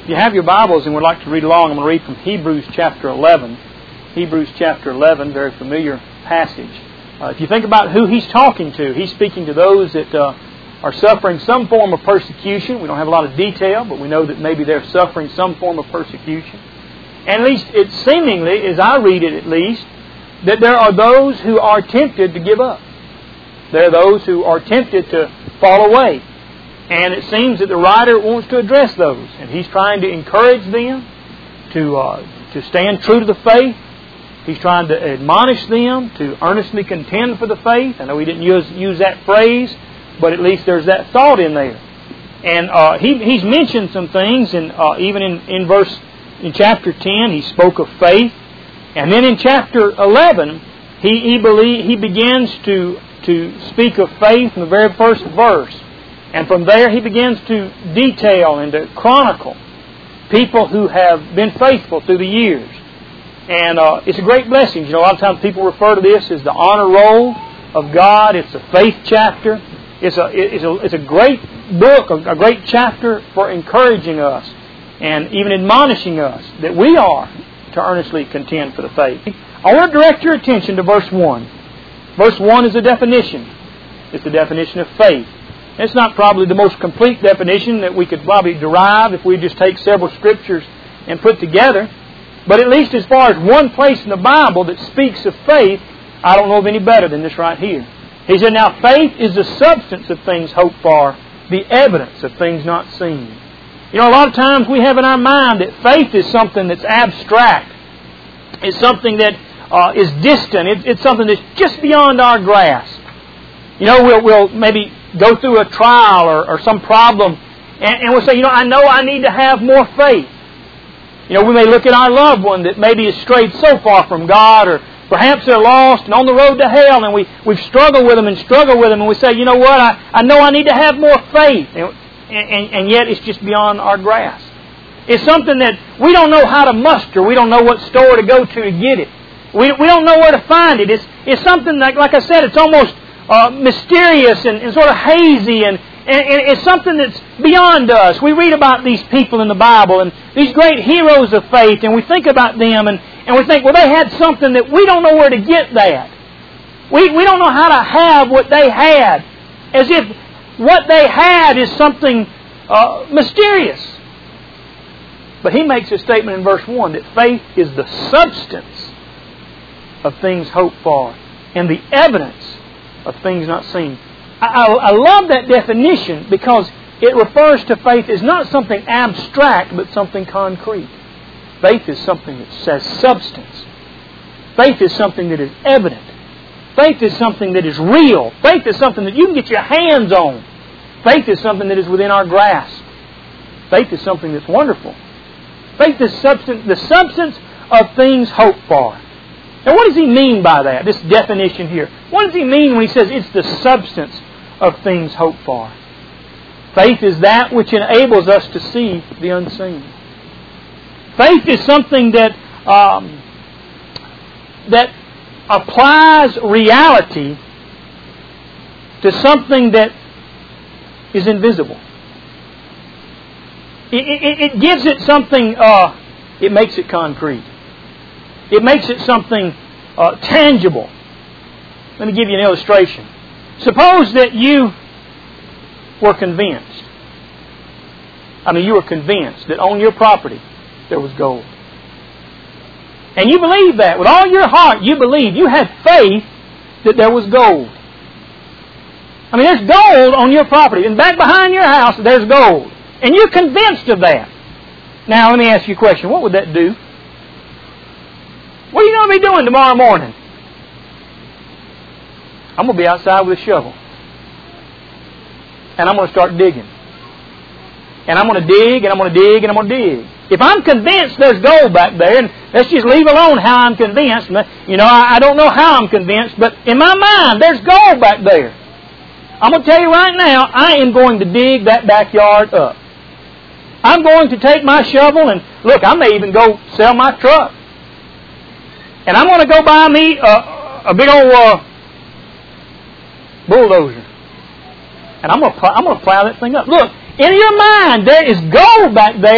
If you have your Bibles and would like to read along, I'm going to read from Hebrews chapter 11. Hebrews chapter 11, very familiar passage. If you think about who he's talking to, he's speaking to those that are suffering some form of persecution. We don't have a lot of detail, but we know that maybe they're suffering some form of persecution. And at least it seemingly, as I read it at least, that there are those who are tempted to give up. There are those who are tempted to fall away. And it seems that the writer wants to address those. And he's trying to encourage them to stand true to the faith. He's trying to admonish them to earnestly contend for the faith. I know he didn't use that phrase, but at least there's that thought in there. And he's mentioned some things, and even in chapter 10, he spoke of faith. And then in chapter 11, he begins to speak of faith in the very first verse. And from there, he begins to detail and to chronicle people who have been faithful through the years. And it's a great blessing. You know, a lot of times people refer to this as the honor roll of God. It's a faith chapter. It's a great book, a great chapter for encouraging us and even admonishing us that we are to earnestly contend for the faith. I want to direct your attention to verse 1. Verse 1 is a definition. It's the definition of faith. It's not probably the most complete definition that we could probably derive if we just take several scriptures and put together. But at least as far as one place in the Bible that speaks of faith, I don't know of any better than this right here. He said, now faith is the substance of things hoped for, the evidence of things not seen. You know, a lot of times we have in our mind that faith is something that's abstract. It's something that is distant. It's something that's just beyond our grasp. You know, we'll maybe go through a trial or some problem, and we'll say, you know, I know I need to have more faith. You know, we may look at our loved one that maybe has strayed so far from God, or perhaps they're lost and on the road to hell, and we've struggled with them, and we say, you know what, I know I need to have more faith. And yet it's just beyond our grasp. It's something that we don't know how to muster. We don't know what store to go to get it. We don't know where to find it. It's something like I said, it's almost mysterious and sort of hazy, and it's something that's beyond us. We read about these people in the Bible and these great heroes of faith, and we think about them, and we think, well, they had something that we don't know where to get that. We don't know how to have what they had, as if what they had is something mysterious. But he makes a statement in verse 1 that faith is the substance of things hoped for and the evidence of things not seen. I love that definition because it refers to faith as not something abstract but something concrete. Faith is something that says substance. Faith is something that is evident. Faith is something that is real. Faith is something that you can get your hands on. Faith is something that is within our grasp. Faith is something that's wonderful. Faith is the substance of things hoped for. Now what does he mean by that, this definition here? What does he mean when he says it's the substance of things hoped for? Faith is that which enables us to see the unseen. Faith is something that applies reality to something that is invisible. It gives it something, it makes it concrete. It makes it something tangible. Let me give you an illustration. Suppose that you were convinced. You were convinced that on your property there was gold. And you believed that. With all your heart, you believed. You had faith that there was gold. There's gold on your property. And back behind your house, there's gold. And you're convinced of that. Now, let me ask you a question. What would that do? What are you going to be doing tomorrow morning? I'm going to be outside with a shovel. And I'm going to start digging. And I'm going to dig, and I'm going to dig, and I'm going to dig. If I'm convinced there's gold back there, and let's just leave alone how I'm convinced. I don't know how I'm convinced, but in my mind, there's gold back there. I'm going to tell you right now, I am going to dig that backyard up. I'm going to take my shovel and, look, I may even go sell my truck. And I'm going to go buy me a big old bulldozer. And I'm going to plow that thing up. Look, in your mind, there is gold back there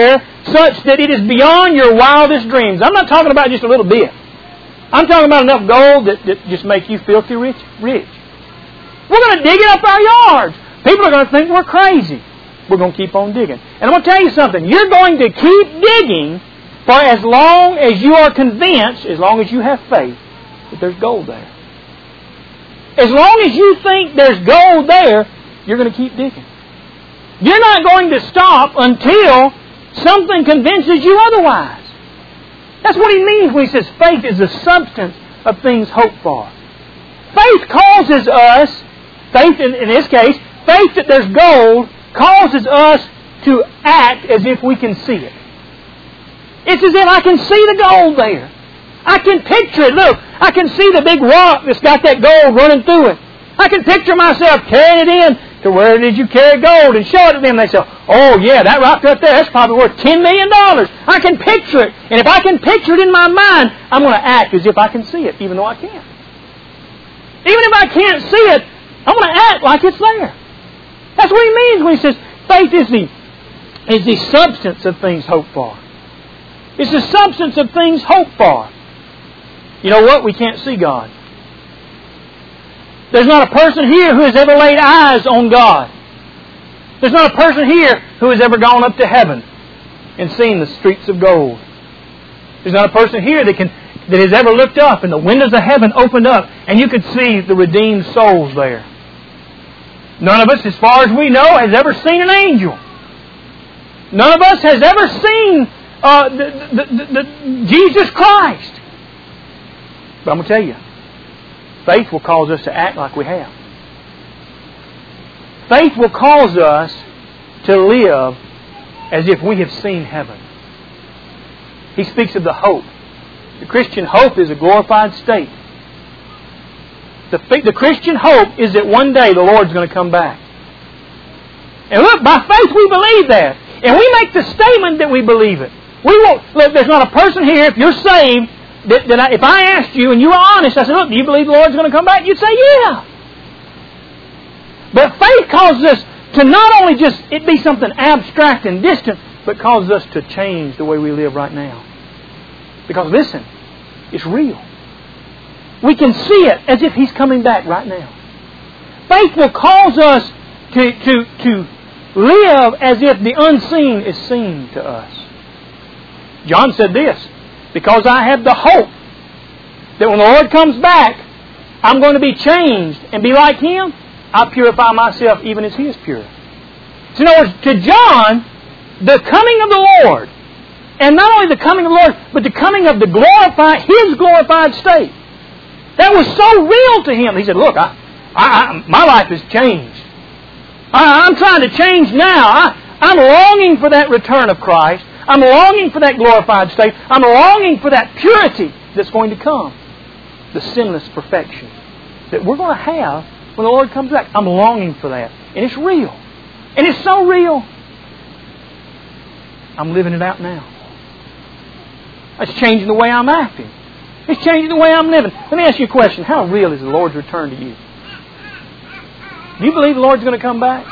such that it is beyond your wildest dreams. I'm not talking about just a little bit. I'm talking about enough gold that just makes you filthy rich. We're going to dig it up our yards. People are going to think we're crazy. We're going to keep on digging. And I'm going to tell you something. You're going to keep digging for as long as you are convinced, as long as you have faith, that there's gold there. As long as you think there's gold there, you're going to keep digging. You're not going to stop until something convinces you otherwise. That's what he means when he says faith is the substance of things hoped for. Faith causes us, faith in this case, faith that there's gold causes us to act as if we can see it. It's as if I can see the gold there. I can picture it. Look, I can see the big rock that's got that gold running through it. I can picture myself carrying it in to where did you carry gold and show it to them. They say, oh yeah, that rock right there, that's probably worth $10 million. I can picture it. And if I can picture it in my mind, I'm going to act as if I can see it, even though I can't. Even if I can't see it, I'm going to act like it's there. That's what he means when he says faith is the substance of things hoped for. It's the substance of things hoped for. You know what? We can't see God. There's not a person here who has ever laid eyes on God. There's not a person here who has ever gone up to heaven and seen the streets of gold. There's not a person here that has ever looked up and the windows of heaven opened up and you could see the redeemed souls there. None of us, as far as we know, has ever seen an angel. None of us has ever seen Jesus Christ. But I'm going to tell you, faith will cause us to act like we have. Faith will cause us to live as if we have seen heaven. He speaks of the hope. The Christian hope is a glorified state. The Christian hope is that one day the Lord's going to come back. And look, by faith we believe that. And we make the statement that we believe it. We won't. Look, there's not a person here, if you're saved, if I asked you and you were honest, I said, look, do you believe the Lord's going to come back? You'd say, yeah. But faith causes us to not only just it be something abstract and distant, but causes us to change the way we live right now. Because listen, it's real. We can see it as if He's coming back right now. Faith will cause us to live as if the unseen is seen to us. John said this, because I have the hope that when the Lord comes back, I'm going to be changed and be like Him. I purify myself even as He is pure. So in other words, to John, the coming of the Lord, and not only the coming of the Lord, but the coming of His glorified state, that was so real to him. He said, look, my life has changed. I'm trying to change now. I'm longing for that return of Christ. I'm longing for that glorified state. I'm longing for that purity that's going to come. The sinless perfection that we're going to have when the Lord comes back. I'm longing for that. And it's real. And it's so real. I'm living it out now. It's changing the way I'm acting. It's changing the way I'm living. Let me ask you a question. How real is the Lord's return to you? Do you believe the Lord's going to come back?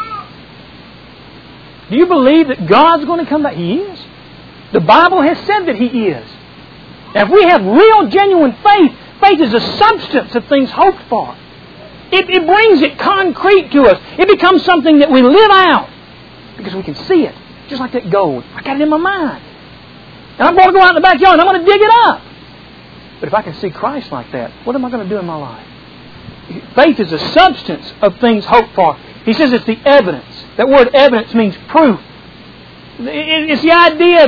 Do you believe that God's going to come back? He is. The Bible has said that He is. Now, if we have real, genuine faith, faith is a substance of things hoped for. It brings it concrete to us. It becomes something that we live out because we can see it. Just like that gold. I got it in my mind. And I'm going to go out in the backyard and I'm going to dig it up. But if I can see Christ like that, what am I going to do in my life? Faith is a substance of things hoped for. He says it's the evidence. That word evidence means proof. It's the idea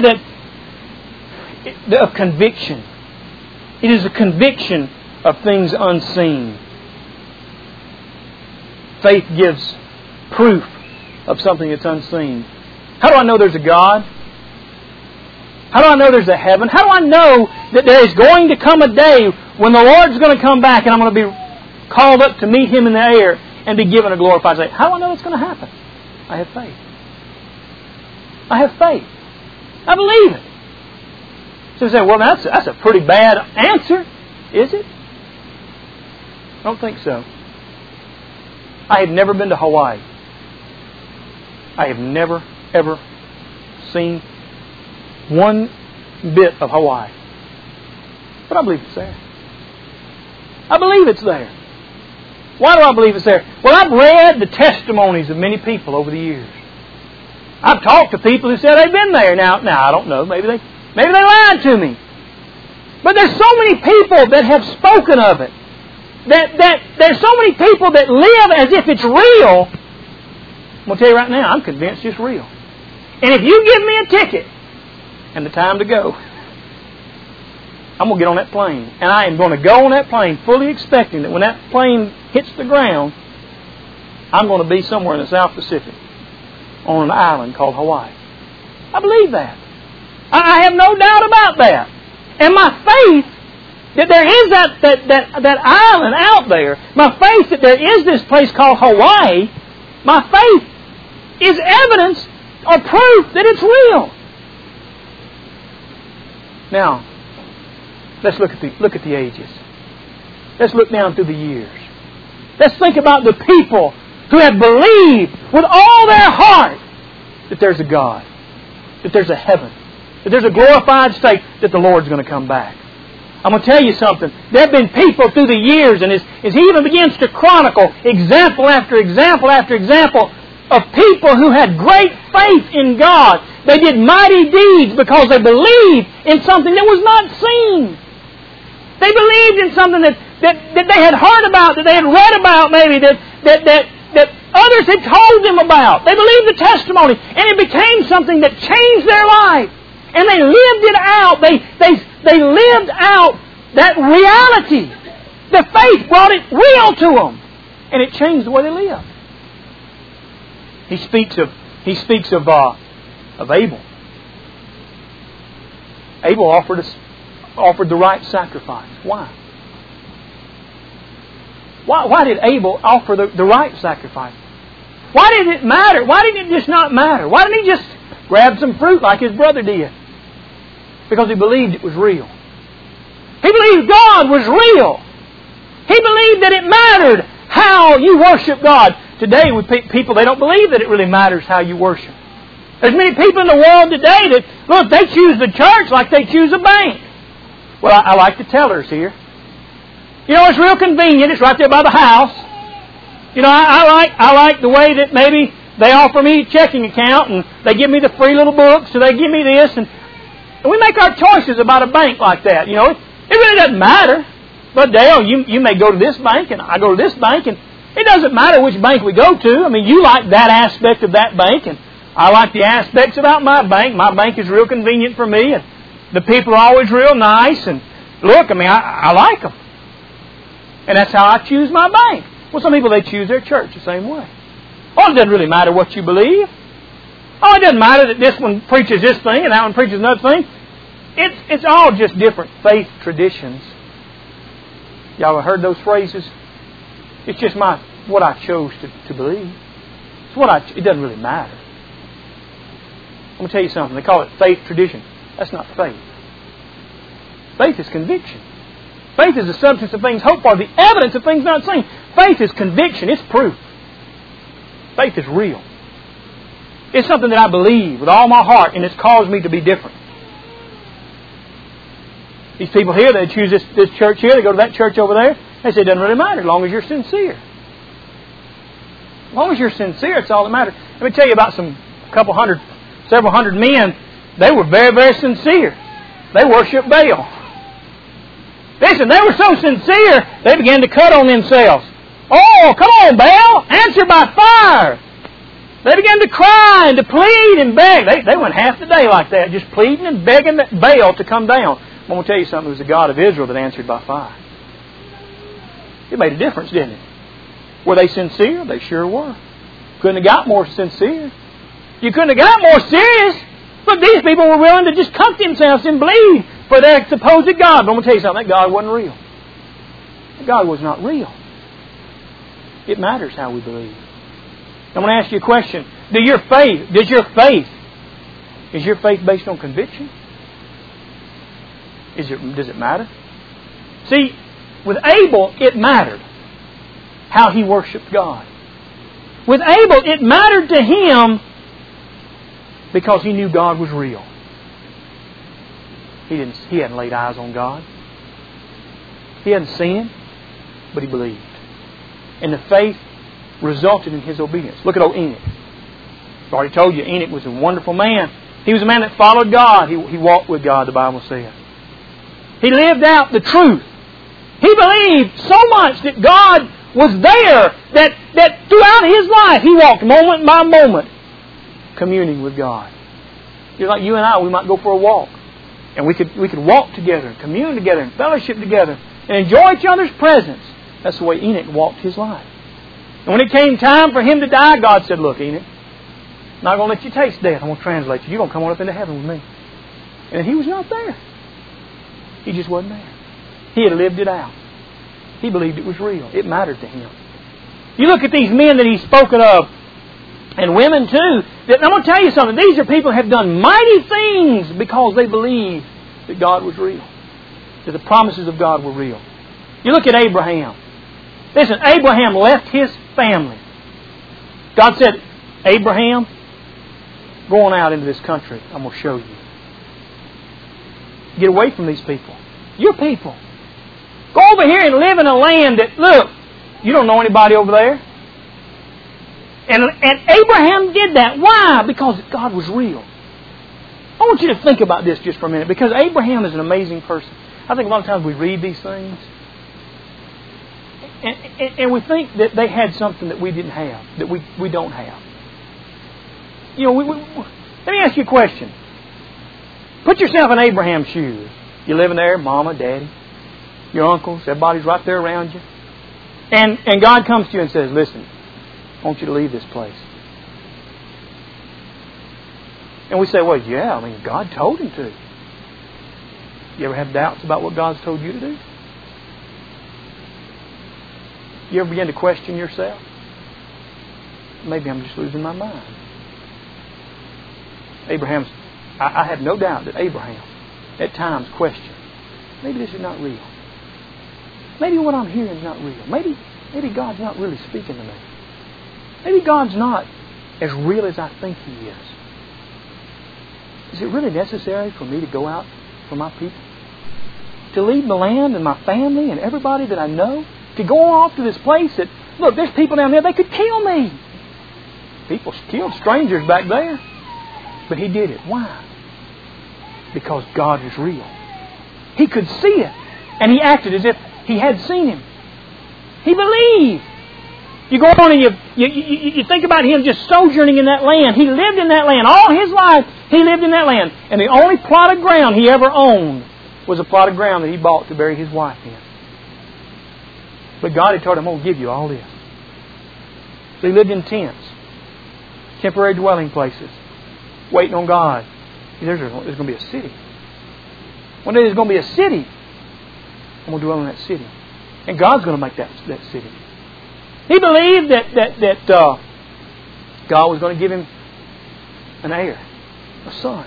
of conviction. It is a conviction of things unseen. Faith gives proof of something that's unseen. How do I know there's a God? How do I know there's a heaven? How do I know that there is going to come a day when the Lord's going to come back and I'm going to be called up to meet Him in the air and be given a glorified state? How do I know it's going to happen? I have faith. I have faith. I believe it. So you say, well, that's a pretty bad answer. Is it? I don't think so. I have never been to Hawaii. I have never, ever seen one bit of Hawaii. But I believe it's there. I believe it's there. Why do I believe it's there? Well, I've read the testimonies of many people over the years. I've talked to people who said they've been there. Now I don't know. Maybe they lied to me. But there's so many people that have spoken of it. That there's so many people that live as if it's real. I'm going to tell you right now, I'm convinced it's real. And if you give me a ticket and the time to go, I'm going to get on that plane. And I am going to go on that plane fully expecting that when that plane hits the ground, I'm going to be somewhere in the South Pacific on an island called Hawaii. I believe that. I have no doubt about that. And my faith that there is that island out there, my faith that there is this place called Hawaii, my faith is evidence or proof that it's real. Now, let's look at the ages. Let's look down through the years. Let's think about the people who have believed with all their heart that there's a God, that there's a heaven, that there's a glorified state, that the Lord's going to come back. I'm going to tell you something. There have been people through the years, and as he even begins to chronicle example after example after example of people who had great faith in God. They did mighty deeds because they believed in something that was not seen. They believed in something that they had heard about, that they had read about maybe, that others had told them about. They believed the testimony, and it became something that changed their life. And they lived it out. They lived out that reality. The faith brought it real to them. And it changed the way they lived. He speaks of Abel. Abel offered the right sacrifice. Why? Why did Abel offer the right sacrifice? Why did it matter? Why didn't it just not matter? Why didn't he just grab some fruit like his brother did? Because he believed it was real. He believed God was real. He believed that it mattered how you worship God. Today, with people, they don't believe that it really matters how you worship. There's many people in the world today that, look, they choose the church like they choose a bank. Well, I like the tellers here. You know, it's real convenient. It's right there by the house. You know, I like the way that maybe they offer me a checking account and they give me the free little books, so they give me this, and we make our choices about a bank like that. You know, it really doesn't matter. But Dale, you may go to this bank and I go to this bank, and it doesn't matter which bank we go to. I mean, you like that aspect of that bank, and I like the aspects about my bank. My bank is real convenient for me, and the people are always real nice. And look, I mean, I like them. And that's how I choose my bank. Well, some people, they choose their church the same way. Oh, it doesn't really matter what you believe. Oh, it doesn't matter that this one preaches this thing and that one preaches another thing. It's all just different faith traditions. Y'all have heard those phrases? It's just what I chose to believe. It doesn't really matter. I'm going to tell you something. They call it faith tradition. That's not faith. Faith is conviction. Faith is the substance of things hoped for, the evidence of things not seen. Faith is conviction. It's proof. Faith is real. It's something that I believe with all my heart, and it's caused me to be different. These people here, they choose this church here, they go to that church over there. They say it doesn't really matter as long as you're sincere. As long as you're sincere, it's all that matters. Let me tell you about several hundred men. They were very, very sincere. They worshiped Baal. Listen, they were so sincere, they began to cut on themselves. Oh, come on, Baal, answer by fire. They began to cry and to plead and beg. They went half the day like that, just pleading and begging Baal to come down. I'm going to tell you something. It was the God of Israel that answered by fire. It made a difference, didn't it? Were they sincere? They sure were. Couldn't have got more sincere. You couldn't have got more serious. Look, these people were willing to just cut themselves and bleed for their supposed God. But I'm going to tell you something. That God wasn't real. That God was not real. It matters how we believe. I'm going to ask you a question. Is your faith based on conviction? Does it matter? See, with Abel, it mattered how he worshipped God. With Abel, it mattered to him because he knew God was real. He hadn't laid eyes on God. He hadn't seen Him, but he believed. And the faith resulted in his obedience. Look at old Enoch. I've already told you, Enoch was a wonderful man. He was a man that followed God. He walked with God, the Bible says. He lived out the truth. He believed so much that God was there that throughout his life he walked moment by moment communing with God. Just like you and I, we might go for a walk. And we could walk together, and commune together, and fellowship together, and enjoy each other's presence. That's the way Enoch walked his life. And when it came time for him to die, God said, look, Enoch, I'm not going to let you taste death. I'm going to translate you. You're going to come on up into heaven with me. And he was not there. He just wasn't there. He had lived it out. He believed it was real. It mattered to him. You look at these men that he's spoken of, and women too. I'm going to tell you something. These are people who have done mighty things because they believed that God was real. That the promises of God were real. You look at Abraham. Listen, Abraham left his family. God said, Abraham, go on out into this country. I'm going to show you. Get away from these people. Your people. Go over here and live in a land that, look, you don't know anybody over there. And Abraham did that. Why? Because God was real. I want you to think about this just for a minute, because Abraham is an amazing person. I think a lot of times we read these things and we think that they had something that we didn't have, that we don't have. You know, let me ask you a question. Put yourself in Abraham's shoes. You're living there, Mama, Daddy, your uncles, everybody's right there around you. And God comes to you and says, listen, I want you to leave this place. And we say, well, yeah, I mean, God told him to. You ever have doubts about what God's told you to do? You ever begin to question yourself? Maybe I'm just losing my mind. I have no doubt that Abraham at times questioned, maybe this is not real. Maybe what I'm hearing is not real. Maybe God's not really speaking to me. Maybe God's not as real as I think He is. Is it really necessary for me to go out for my people? To leave the land and my family and everybody that I know? To go off to this place that, look, there's people down there, they could kill me. People killed strangers back there. But he did it. Why? Because God was real. He could see it. And he acted as if he had seen Him. He believed. You go on and you think about him just sojourning in that land. He lived in that land. All his life, he lived in that land. And the only plot of ground he ever owned was a plot of ground that he bought to bury his wife in. But God had told him, I'm going to give you all this. So he lived in tents, temporary dwelling places, waiting on God. There's going to be a city. One day there's going to be a city. I'm going to dwell in that city. And God's going to make that city. He believed that God was going to give him an heir, a son.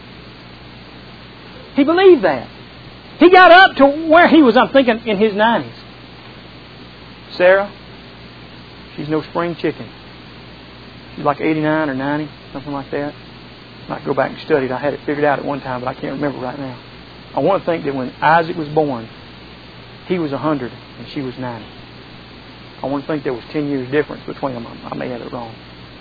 He believed that. He got up to where he was, I'm thinking, in his 90s. Sarah, she's no spring chicken. She's like 89 or 90, something like that. I might go back and study it. I had it figured out at one time, but I can't remember right now. I want to think that when Isaac was born, he was 100 and she was 90. I want to think there was 10 years difference between them. I may have it wrong.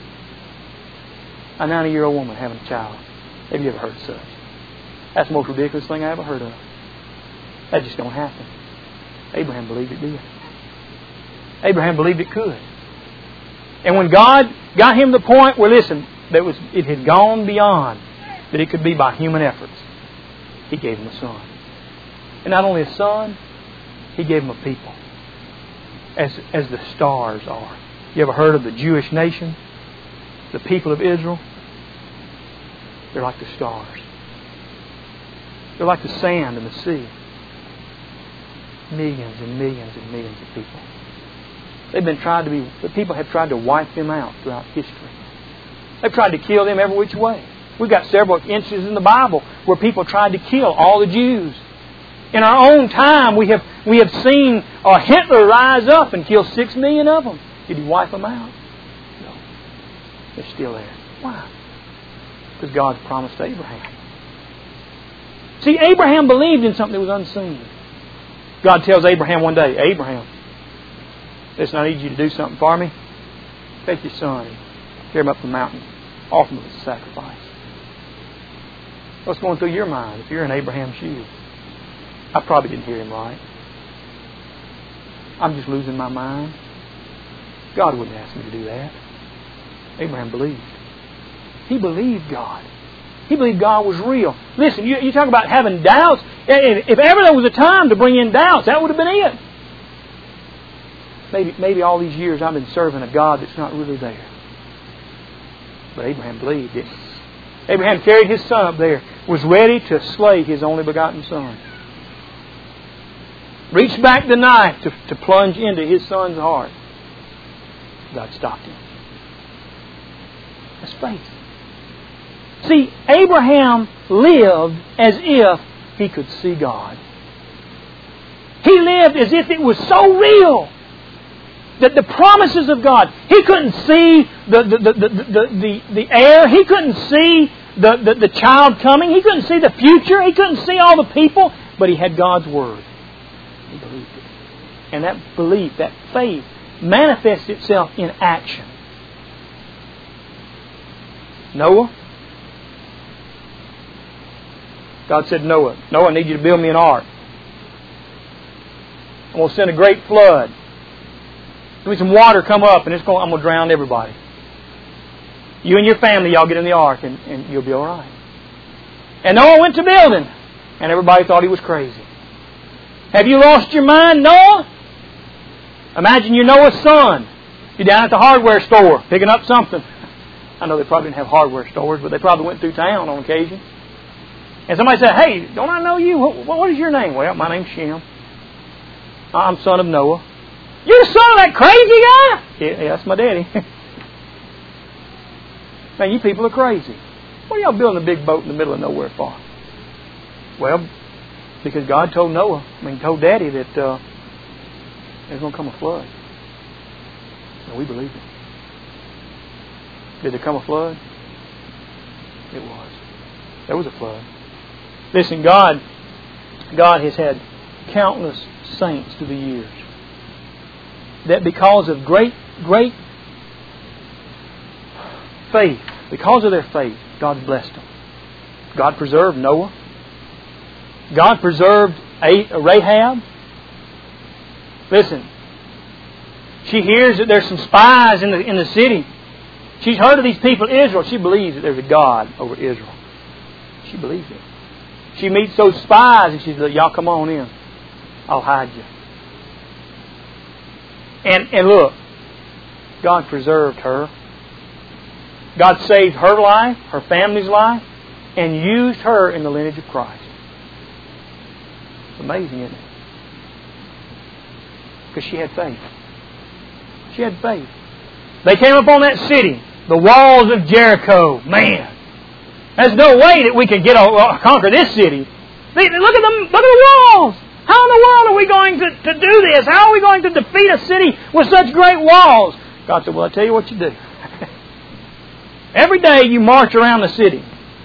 A 90-year-old woman having a child. Have you ever heard of such? That's the most ridiculous thing I ever heard of. That just don't happen. Abraham believed it did. Abraham believed it could. And when God got him to the point where, listen, it had gone beyond that it could be by human efforts, He gave him a son. And not only a son, He gave him a people. As the stars are. You ever heard of the Jewish nation? The people of Israel? They're like the stars. They're like the sand in the sea. Millions and millions and millions of people. The people have tried to wipe them out throughout history. They've tried to kill them every which way. We've got several instances in the Bible where people tried to kill all the Jews. In our own time, we have seen Hitler rise up and kill 6 million of them. Did he wipe them out? No. They're still there. Why? Because God promised Abraham. See, Abraham believed in something that was unseen. God tells Abraham one day, Abraham, listen, I need you to do something for me. Take your son and carry him up the mountain. Offer him as a sacrifice. What's going through your mind if you're in Abraham's shoes? I probably didn't hear him right. I'm just losing my mind. God wouldn't ask me to do that. Abraham believed. He believed God. He believed God was real. Listen, you talk about having doubts. If ever there was a time to bring in doubts, that would have been it. Maybe all these years I've been serving a God that's not really there. But Abraham believed, didn't he? Abraham carried his son up there, was ready to slay his only begotten son. Reached back the knife to plunge into his son's heart. God stopped him. That's faith. See, Abraham lived as if he could see God. He lived as if it was so real that the promises of God, he couldn't see the heir, he couldn't see the child coming, he couldn't see the future, he couldn't see all the people, but he had God's Word. He believed it. And that belief, that faith, manifests itself in action. Noah. God said, Noah, I need you to build me an ark. I'm going to send a great flood. There'll be some water come up and I'm going to drown everybody. You and your family, y'all get in the ark and you'll be all right. And Noah went to building and everybody thought he was crazy. Have you lost your mind, Noah? Imagine you're Noah's son. You're down at the hardware store picking up something. I know they probably didn't have hardware stores, but they probably went through town on occasion. And somebody said, hey, don't I know you? What is your name? Well, my name's Shem. I'm son of Noah. You're the son of that crazy guy? Yeah, that's my daddy. Man, you people are crazy. What are y'all building a big boat in the middle of nowhere for? Well, because God told told Daddy that there's going to come a flood. And we believed it. Did there come a flood? It was. There was a flood. Listen, God has had countless saints through the years that because of great faith, because of their faith, God blessed them. God preserved Noah. God preserved Rahab. Listen, she hears that there's some spies in the city. She's heard of these people, Israel. She believes that there's a God over Israel. She believes it. She meets those spies and she says, y'all come on in. I'll hide you. And look, God preserved her. God saved her life, her family's life, and used her in the lineage of Christ. It's amazing, isn't it? Because she had faith. She had faith. They came upon that city, the walls of Jericho. Man, there's no way that we can conquer this city. Look at the walls. How in the world are we going to do this? How are we going to defeat a city with such great walls? God said, well, I'll tell you what you do. Every day you march around the city.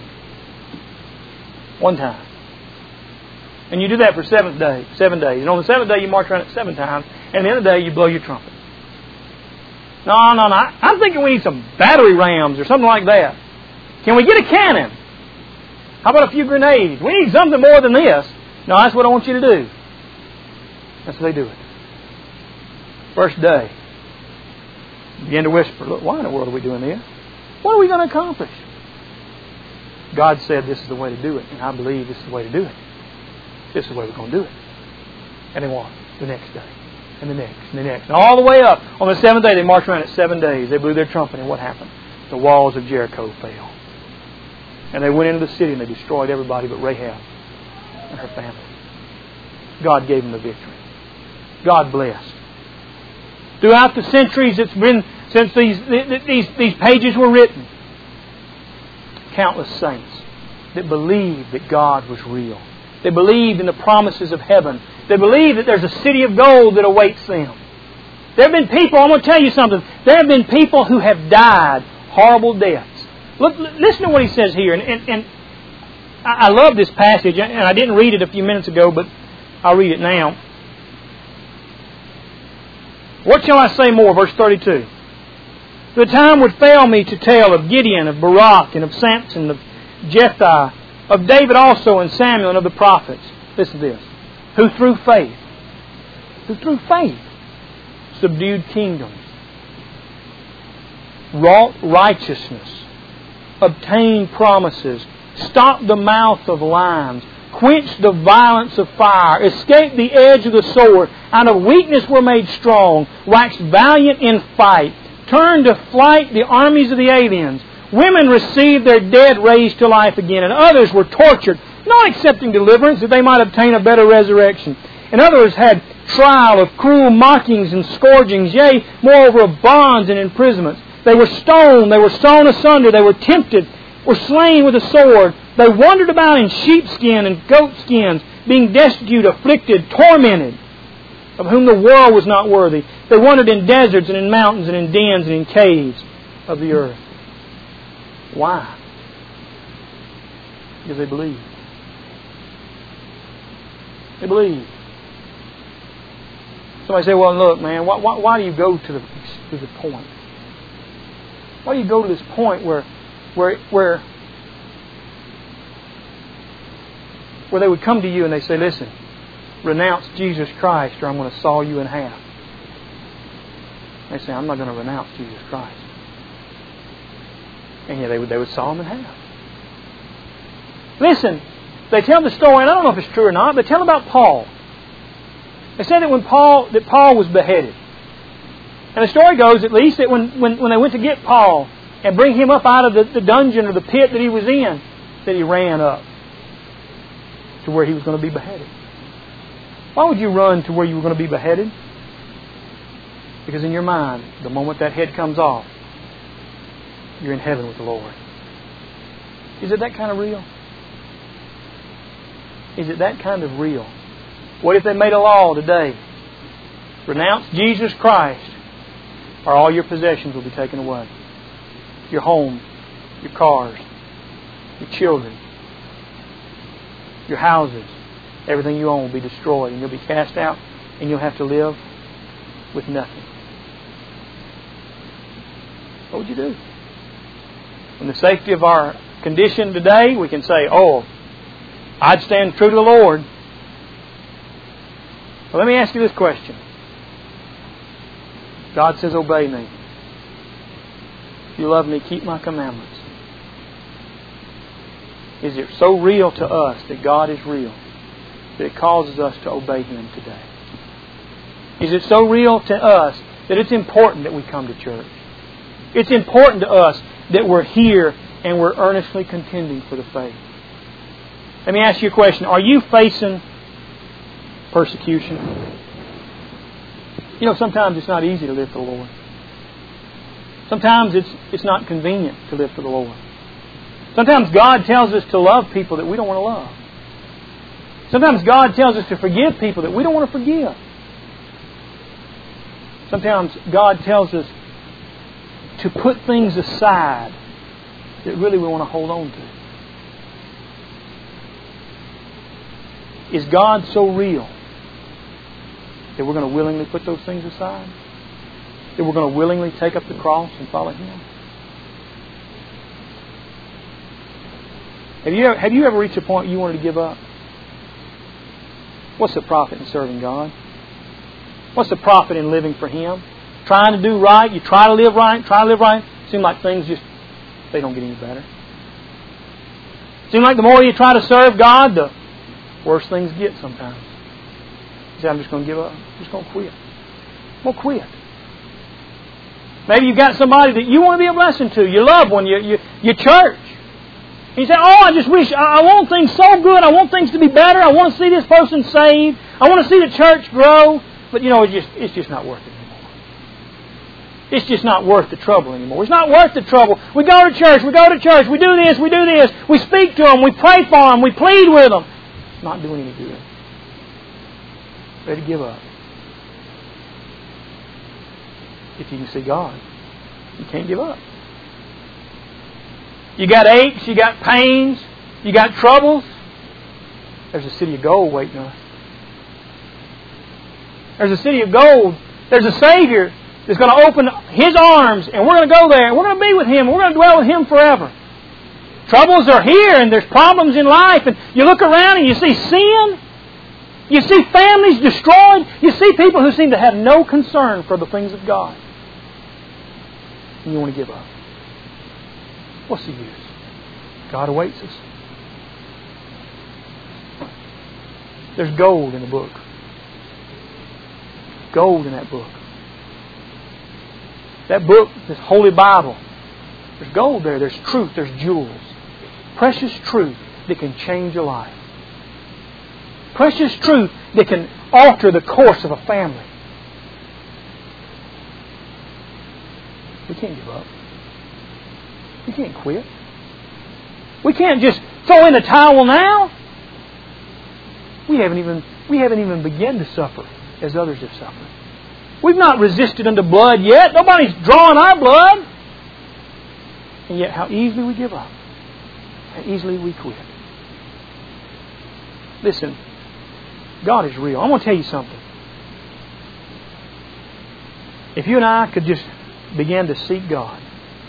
One time. And you do that for 7 days. And on the 7th day you march around it 7 times. And the other day you blow your trumpet. No. I'm thinking we need some battery rams or something like that. Can we get a cannon? How about a few grenades? We need something more than this. No, that's what I want you to do. That's what they do it. First day. Begin to whisper, look, why in the world are we doing this? What are we going to accomplish? God said this is the way to do it. And I believe this is the way to do it. This is the way we're going to do it. And they walked the next day. And the next. And the next. And all the way up. On the 7th day, they marched around it 7 days. They blew their trumpet. And what happened? The walls of Jericho fell. And they went into the city and they destroyed everybody but Rahab and her family. God gave them the victory. God blessed. Throughout the centuries it's been since these pages were written, countless saints that believed that God was real. They believed in the promises of heaven. They believed that there's a city of gold that awaits them. There have been people, I'm going to tell you something, there have been people who have died horrible deaths. Look, listen to what he says here. And I love this passage, and I didn't read it a few minutes ago, but I'll read it now. What shall I say more? Verse 32. The time would fail me to tell of Gideon, of Barak, and of Samson, of Jephthah, of David also, and Samuel, and of the prophets. Listen to this. Who through faith, subdued kingdoms, wrought righteousness, obtained promises, stopped the mouth of lions, quenched the violence of fire, escaped the edge of the sword, out of weakness were made strong, waxed valiant in fight, turned to flight the armies of the aliens. Women received their dead raised to life again, and others were tortured, not accepting deliverance that they might obtain a better resurrection. And others had trial of cruel mockings and scourgings, yea, moreover of bonds and imprisonments. They were stoned, they were sawn asunder, they were tempted, were slain with a sword. They wandered about in sheepskin and goatskins, being destitute, afflicted, tormented, of whom the world was not worthy. They wandered in deserts and in mountains and in dens and in caves of the earth. Why? Because they believed. They believed. Somebody say, well, look, man, why do you go to the point? Why do you go to this point where they would come to you and they say, listen, renounce Jesus Christ or I'm going to saw you in half. They say, I'm not going to renounce Jesus Christ. And yeah, they would saw him in half. Listen, they tell the story, and I don't know if it's true or not, but tell about Paul. They said that when Paul was beheaded. And the story goes, at least, that when they went to get Paul and bring him up out of the dungeon or the pit that he was in, that he ran up to where he was going to be beheaded. Why would you run to where you were going to be beheaded? Because in your mind, the moment that head comes off, you're in heaven with the Lord. Is it that kind of real? Is it that kind of real? What if they made a law today? Renounce Jesus Christ, or all your possessions will be taken away. Your home, your cars, your children, your houses, everything you own will be destroyed, and you'll be cast out, and you'll have to live with nothing. What would you do? In the safety of our condition today, we can say, oh, I'd stand true to the Lord. Well, let me ask you this question. God says, obey me. If you love me, keep my commandments. Is it so real to us that God is real that it causes us to obey Him today? Is it so real to us that it's important that we come to church? It's important to us that we're here and we're earnestly contending for the faith. Let me ask you a question. Are you facing persecution? You know, sometimes it's not easy to live for the Lord. Sometimes it's not convenient to live for the Lord. Sometimes God tells us to love people that we don't want to love. Sometimes God tells us to forgive people that we don't want to forgive. Sometimes God tells us to put things aside that really we want to hold on to. Is God so real that we're going to willingly put those things aside? That we're going to willingly take up the cross and follow Him? Have you ever reached a point you wanted to give up? What's the profit in serving God? What's the profit in living for Him? Trying to do right. You try to live right. Seem like things they don't get any better. Seem like the more you try to serve God, the worse things get sometimes. You say, I'm just going to give up. I'm just going to quit. I'm going to quit. Maybe you've got somebody that you want to be a blessing to, your loved one, your church. And you say, oh, I just wish, I want things so good. I want things to be better. I want to see this person saved. I want to see the church grow. But, you know, it's just not worth it anymore. It's just not worth the trouble anymore. It's not worth the trouble. We go to church. We do this. We speak to them. We pray for them. We plead with them. It's not doing any good. Ready to give up. If you can see God, you can't give up. You got aches, you got pains, You got troubles? There's a city of gold waiting on us. There's a city of gold. There's a Savior that's going to open His arms, and we're going to go there, and we're going to be with Him, and we're going to dwell with Him forever. Troubles are here, and there's problems in life, and you look around and you see sin. You see families destroyed. You see people who seem to have no concern for the things of God. And you want to give up. What's the use? God awaits us. There's gold in the book. Gold in that book. That book, this Holy Bible, there's gold there. There's truth. There's jewels. Precious truth that can change a life. Precious truth that can alter the course of a family. We can't give up. We can't quit. We can't just throw in the towel now. We haven't even begun to suffer as others have suffered. We've not resisted unto blood yet. Nobody's drawing our blood. And yet how easily we give up. How easily we quit. Listen, God is real. I'm going to tell you something. If you and I could just begin to seek God,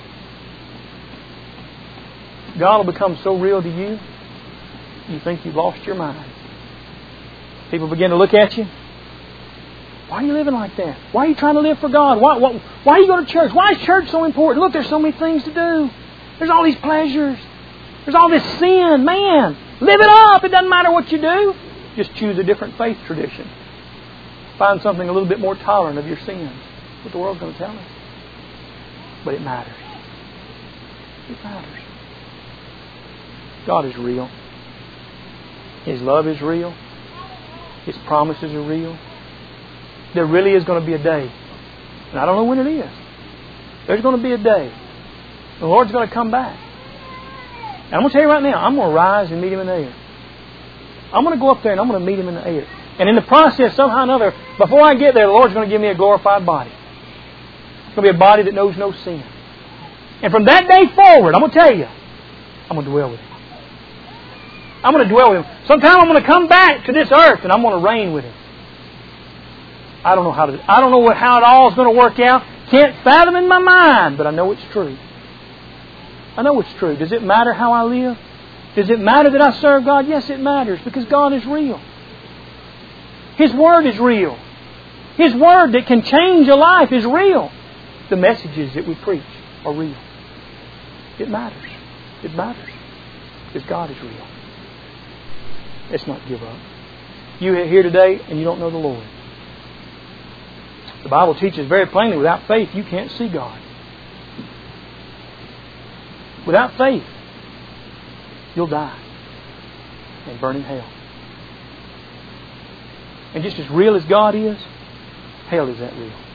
God will become so real to you, you think you've lost your mind. People begin to look at you. Why are you living like that? Why are you trying to live for God? Why are you going to church? Why is church so important? Look, there's so many things to do. There's all these pleasures. There's all this sin. Man, live it up. It doesn't matter what you do. Just choose a different faith tradition. Find something a little bit more tolerant of your sins. That's what the world's going to tell us. But it matters. It matters. God is real. His love is real. His promises are real. There really is going to be a day. And I don't know when it is. There's going to be a day. The Lord's going to come back. And I'm going to tell you right now, I'm going to rise and meet Him in the air. I'm going to go up there and I'm going to meet Him in the air. And in the process, somehow or another, before I get there, the Lord's going to give me a glorified body. It's going to be a body that knows no sin. And from that day forward, I'm going to tell you, I'm going to dwell with Him. I'm going to dwell with Him. Sometime I'm going to come back to this earth and I'm going to reign with Him. I don't know how it all is going to work out. Can't fathom in my mind, but I know it's true. I know it's true. Does it matter how I live? Does it matter that I serve God? Yes, it matters, because God is real. His Word is real. His Word that can change a life is real. The messages that we preach are real. It matters. It matters. Because God is real. Let's not give up. You are here today and you don't know the Lord. The Bible teaches very plainly, without faith you can't see God. Without faith, you'll die and burn in hell. And just as real as God is, hell is that real.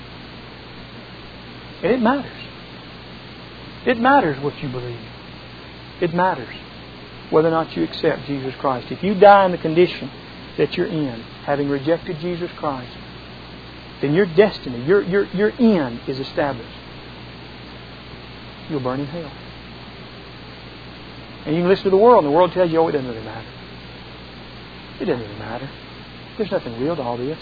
And it matters. It matters what you believe. It matters whether or not you accept Jesus Christ. If you die in the condition that you're in, having rejected Jesus Christ, then your destiny, your end is established. You'll burn in hell. And you can listen to the world, and the world tells you, oh, it doesn't really matter. It doesn't really matter. There's nothing real to all this.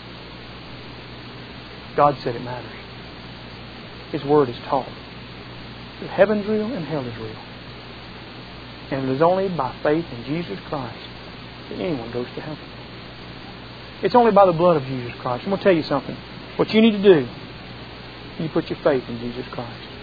God said it matters. His Word is taught that heaven's real and hell is real. And it is only by faith in Jesus Christ that anyone goes to heaven. It's only by the blood of Jesus Christ. I'm going to tell you something. What you need to do, you put your faith in Jesus Christ.